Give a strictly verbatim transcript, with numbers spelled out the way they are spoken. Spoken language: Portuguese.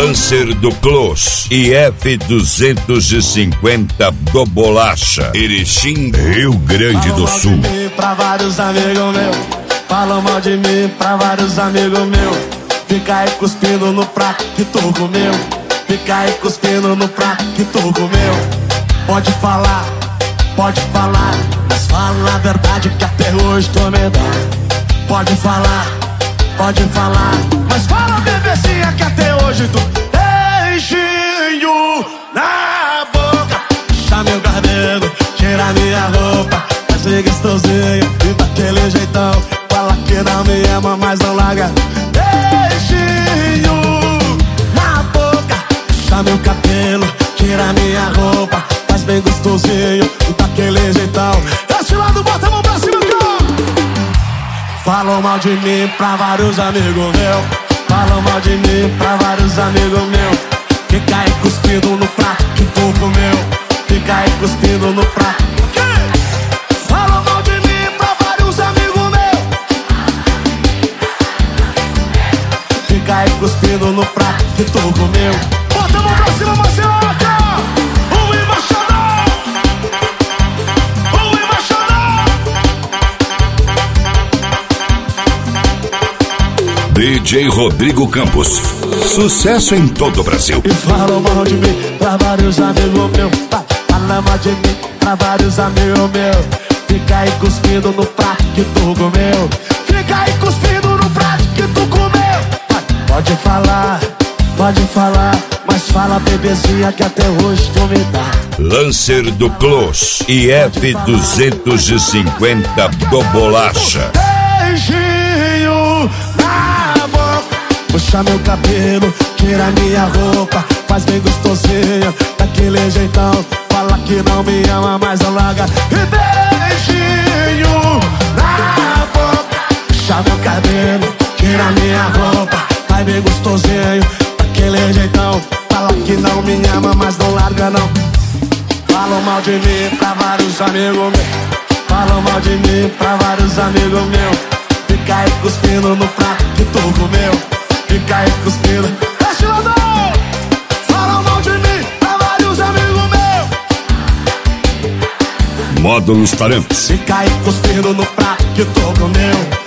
Lancer do Close e F duzentos e cinquenta do Bolacha, Erechim, Rio Grande do Sul. Falam mal de mim pra vários amigos meus, falam mal de mim pra vários amigos meus. Fica aí cuspindo no prato que tu comeu, fica aí cuspindo no prato que tu comeu. Pode falar, pode falar, mas fala a verdade que até hoje tô medado. Pode falar, pode falar, mas fala, bebezinha, que até hoje tu beijinho na boca. Puxa meu cabelo, tira minha roupa, faz ser gostosinho e daquele jeitão. Fala que não me ama, mas não larga. Beijinho na boca, puxa meu cabelo, tira minha roupa, faz bem gostosinho e daquele jeitão. Esse lado, bota a mão pra cima, cara. Falam mal de mim pra vários amigos meus, falam mal de mim pra vários amigos meus. Fica aí cuspindo no prato que tu comeu, fica aí cuspindo no prato. Falam mal de mim pra vários amigos meus, fica aí cuspindo no prato que tu comeu. Bota a mão pra cima, Marcelo. D J Rodrigo Campos, sucesso em todo o Brasil. E falam mal de mim pra vários amigos meus, falam mal de mim pra vários amigos meus. Fica aí cuspindo no prato que tu comeu, fica aí cuspindo no prato que tu comeu. Pode falar, pode falar, mas fala, bebezinha, que até hoje tu me dá. Lancer do Close e F duzentos e cinquenta do Bolacha. Beijinho na boca, puxa meu cabelo, tira minha roupa, faz bem gostosinho daquele jeitão. Fala que não me ama, mas não larga. E beijinho na boca, puxa meu cabelo, tira minha roupa, faz bem gostosinho daquele jeitão. Fala que não me ama, mas não larga não. Falam mal de mim pra vários amigos meus, falam mal de mim pra vários amigos meus. Fica aí cuspindo no prato que tu comeu, fica aí cuspindo. Deixa eu dar. Falam mal de mim pra vários amigos meus. Módulos Tarantes. Fica aí cuspindo no prato que tu comeu,